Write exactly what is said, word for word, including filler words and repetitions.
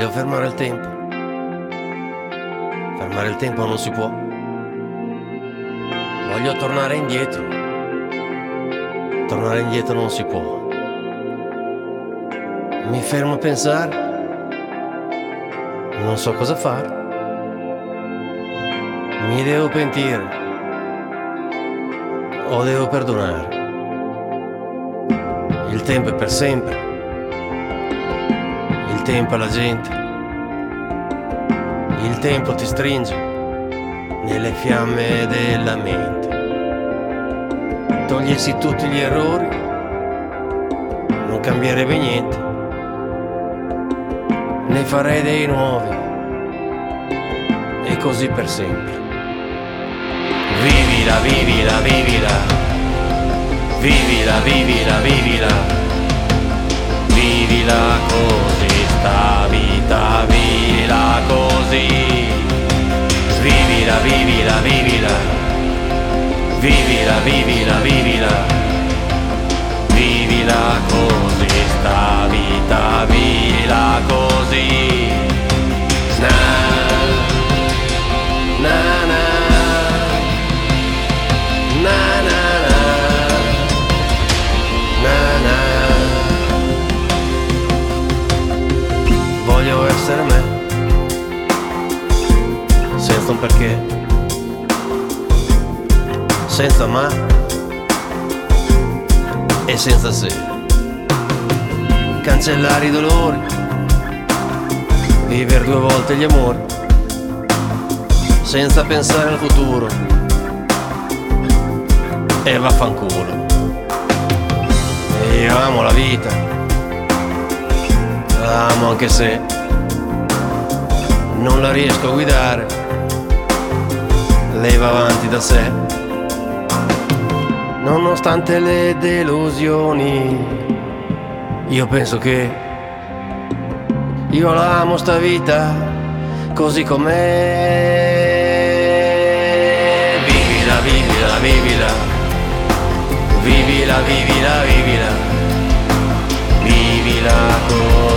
Voglio fermare il tempo. Fermare il tempo non si può. Voglio tornare indietro. Tornare indietro non si può. Mi fermo a pensare. Non so cosa fare. Mi devo pentire. O devo perdonare. Il tempo è per sempre. Il tempo è la gente. Il tempo ti stringe nelle fiamme della mente. Togliessi tutti gli errori, non cambierebbe niente. Ne farei dei nuovi e così per sempre. Vivila, vivila, vivila. Vivila, vivila, vivila. Vivila così sta vita, vivila così. Vivila, vivila, vivila. Vivila, vivila, vivila. Vivila così sta vita, vivila così. Na, na, na. Na, na, na. Na, na. Voglio essere me, senza un perché, senza ma e senza se. Cancellare i dolori, vivere due volte gli amori, senza pensare al futuro. E vaffanculo. Io amo la vita, la amo anche se non la riesco a guidare, lei va avanti da sé. Nonostante le delusioni, io penso che io la amo sta vita così com'è. Vivila, vivila, vivila. Vivila, vivila, vivila. Vivila così.